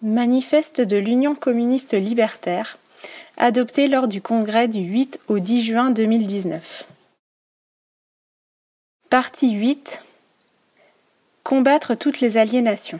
Manifeste de l'Union communiste libertaire, adopté lors du congrès du 8 au 10 juin 2019. Partie 8. Combattre toutes les aliénations.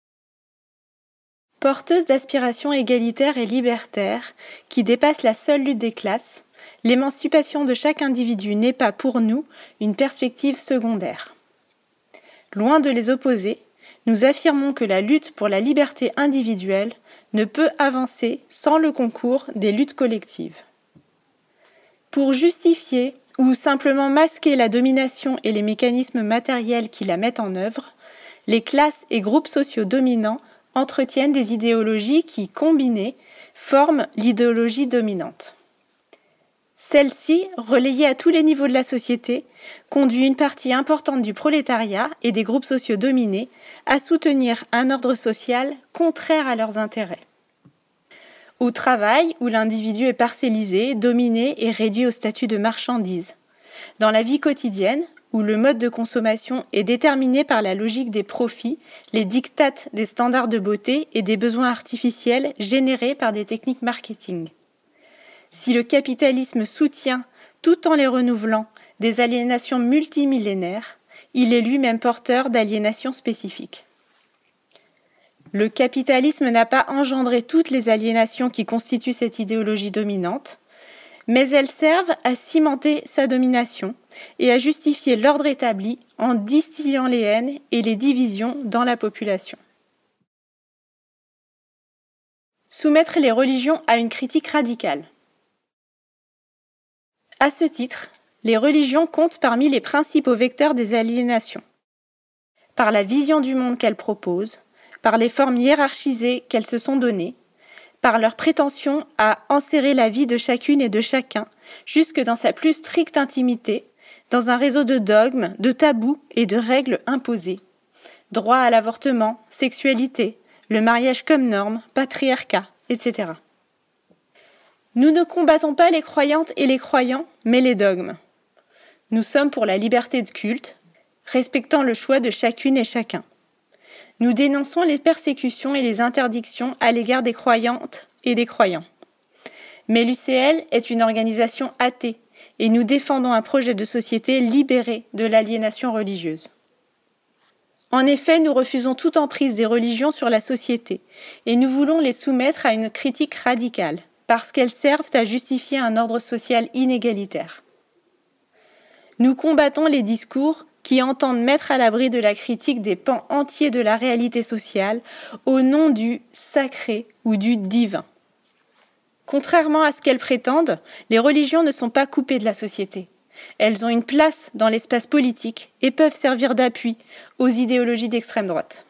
Porteuse d'aspirations égalitaires et libertaires qui dépassent la seule lutte des classes, l'émancipation de chaque individu n'est pas pour nous une perspective secondaire. Loin de les opposer, nous affirmons que la lutte pour la liberté individuelle ne peut avancer sans le concours des luttes collectives. Pour justifier ou simplement masquer la domination et les mécanismes matériels qui la mettent en œuvre, les classes et groupes sociaux dominants entretiennent des idéologies qui, combinées, forment l'idéologie dominante. Celle-ci, relayée à tous les niveaux de la société, conduit une partie importante du prolétariat et des groupes sociaux dominés à soutenir un ordre social contraire à leurs intérêts. Au travail, où l'individu est parcellisé, dominé et réduit au statut de marchandise. Dans la vie quotidienne, où le mode de consommation est déterminé par la logique des profits, les dictats des standards de beauté et des besoins artificiels générés par des techniques marketing. Si le capitalisme soutient, tout en les renouvelant, des aliénations multimillénaires, il est lui-même porteur d'aliénations spécifiques. Le capitalisme n'a pas engendré toutes les aliénations qui constituent cette idéologie dominante, mais elles servent à cimenter sa domination et à justifier l'ordre établi en distillant les haines et les divisions dans la population. Soumettre les religions à une critique radicale. À ce titre, les religions comptent parmi les principaux vecteurs des aliénations. Par la vision du monde qu'elles proposent, par les formes hiérarchisées qu'elles se sont données, par leur prétention à enserrer la vie de chacune et de chacun, jusque dans sa plus stricte intimité, dans un réseau de dogmes, de tabous et de règles imposées. Droit à l'avortement, sexualité, le mariage comme norme, patriarcat, etc. Nous ne combattons pas les croyantes et les croyants, mais les dogmes. Nous sommes pour la liberté de culte, respectant le choix de chacune et chacun. Nous dénonçons les persécutions et les interdictions à l'égard des croyantes et des croyants. Mais l'UCL est une organisation athée et nous défendons un projet de société libéré de l'aliénation religieuse. En effet, nous refusons toute emprise des religions sur la société et nous voulons les soumettre à une critique radicale, parce qu'elles servent à justifier un ordre social inégalitaire. Nous combattons les discours qui entendent mettre à l'abri de la critique des pans entiers de la réalité sociale au nom du sacré ou du divin. Contrairement à ce qu'elles prétendent, les religions ne sont pas coupées de la société. Elles ont une place dans l'espace politique et peuvent servir d'appui aux idéologies d'extrême droite.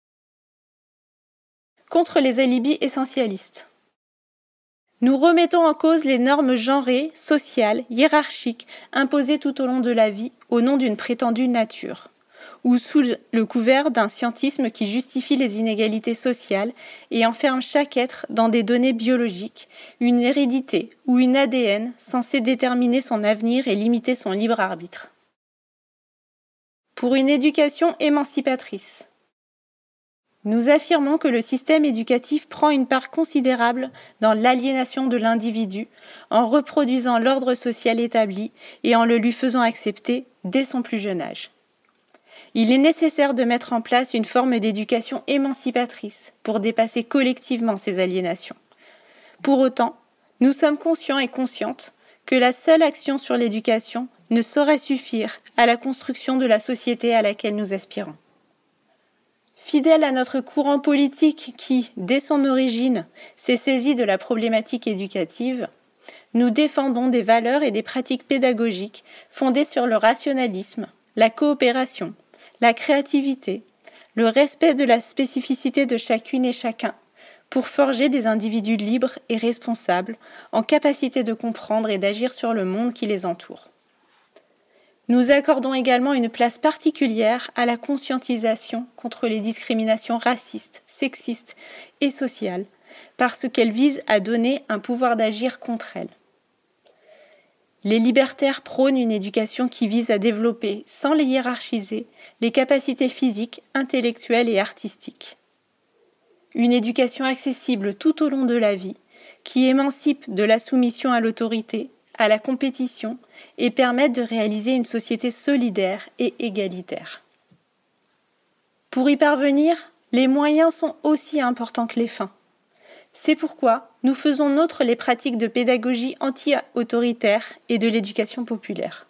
Contre les alibis essentialistes. Nous remettons en cause les normes genrées, sociales, hiérarchiques, imposées tout au long de la vie au nom d'une prétendue nature, ou sous le couvert d'un scientisme qui justifie les inégalités sociales et enferme chaque être dans des données biologiques, une hérédité ou une ADN censée déterminer son avenir et limiter son libre arbitre. Pour une éducation émancipatrice. Nous affirmons que le système éducatif prend une part considérable dans l'aliénation de l'individu en reproduisant l'ordre social établi et en le lui faisant accepter dès son plus jeune âge. Il est nécessaire de mettre en place une forme d'éducation émancipatrice pour dépasser collectivement ces aliénations. Pour autant, nous sommes conscients et conscientes que la seule action sur l'éducation ne saurait suffire à la construction de la société à laquelle nous aspirons. Fidèle à notre courant politique qui, dès son origine, s'est saisi de la problématique éducative, nous défendons des valeurs et des pratiques pédagogiques fondées sur le rationalisme, la coopération, la créativité, le respect de la spécificité de chacune et chacun, pour forger des individus libres et responsables, en capacité de comprendre et d'agir sur le monde qui les entoure. Nous accordons également une place particulière à la conscientisation contre les discriminations racistes, sexistes et sociales, parce qu'elles visent à donner un pouvoir d'agir contre elles. Les libertaires prônent une éducation qui vise à développer, sans les hiérarchiser, les capacités physiques, intellectuelles et artistiques. une éducation accessible tout au long de la vie, qui émancipe de la soumission à l'autorité, à la compétition et permette de réaliser une société solidaire et égalitaire. Pour y parvenir, les moyens sont aussi importants que les fins. C'est pourquoi nous faisons nôtres les pratiques de pédagogie anti-autoritaire et de l'éducation populaire.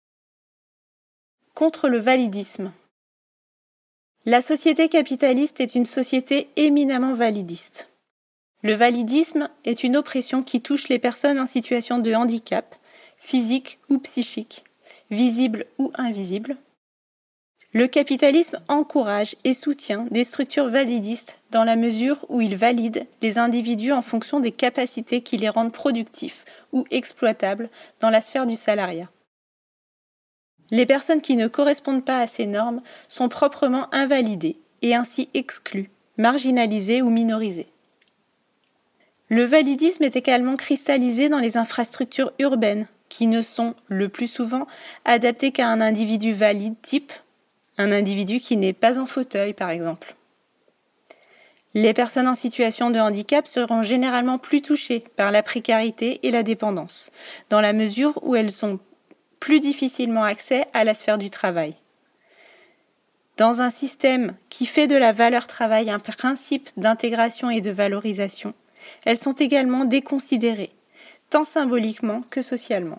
Contre le validisme. La société capitaliste est une société éminemment validiste. Le validisme est une oppression qui touche les personnes en situation de handicap, physique ou psychique, visible ou invisible. Le capitalisme encourage et soutient des structures validistes dans la mesure où il valide les individus en fonction des capacités qui les rendent productifs ou exploitables dans la sphère du salariat. Les personnes qui ne correspondent pas à ces normes sont proprement invalidées et ainsi exclues, marginalisées ou minorisées. Le validisme est également cristallisé dans les infrastructures urbaines qui ne sont, le plus souvent, adaptées qu'à un individu valide type, un individu qui n'est pas en fauteuil par exemple. Les personnes en situation de handicap seront généralement plus touchées par la précarité et la dépendance, dans la mesure où elles ont plus difficilement accès à la sphère du travail. Dans un système qui fait de la valeur travail un principe d'intégration et de valorisation, elles sont également déconsidérées, tant symboliquement que socialement.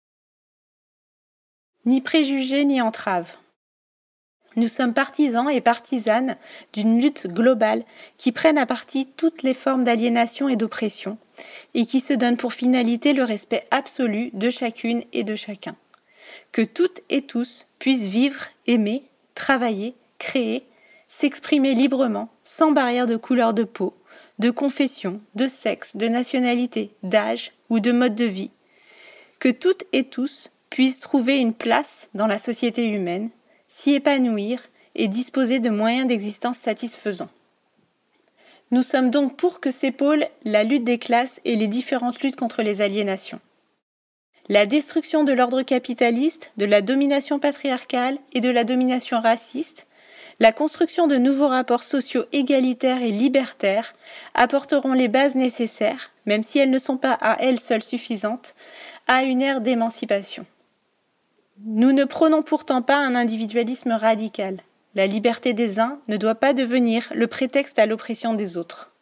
Ni préjugés ni entraves. Nous sommes partisans et partisanes d'une lutte globale qui prenne à partie toutes les formes d'aliénation et d'oppression et qui se donne pour finalité le respect absolu de chacune et de chacun. Que toutes et tous puissent vivre, aimer, travailler, créer, s'exprimer librement, sans barrière de couleur de peau, de confession, de sexe, de nationalité, d'âge ou de mode de vie. Que toutes et tous puissent trouver une place dans la société humaine, s'y épanouir et disposer de moyens d'existence satisfaisants. Nous sommes donc pour que s'épaulent la lutte des classes et les différentes luttes contre les aliénations. La destruction de l'ordre capitaliste, de la domination patriarcale et de la domination raciste, la construction de nouveaux rapports sociaux égalitaires et libertaires apporteront les bases nécessaires, même si elles ne sont pas à elles seules suffisantes, à une ère d'émancipation. Nous ne prônons pourtant pas un individualisme radical. La liberté des uns ne doit pas devenir le prétexte à l'oppression des autres.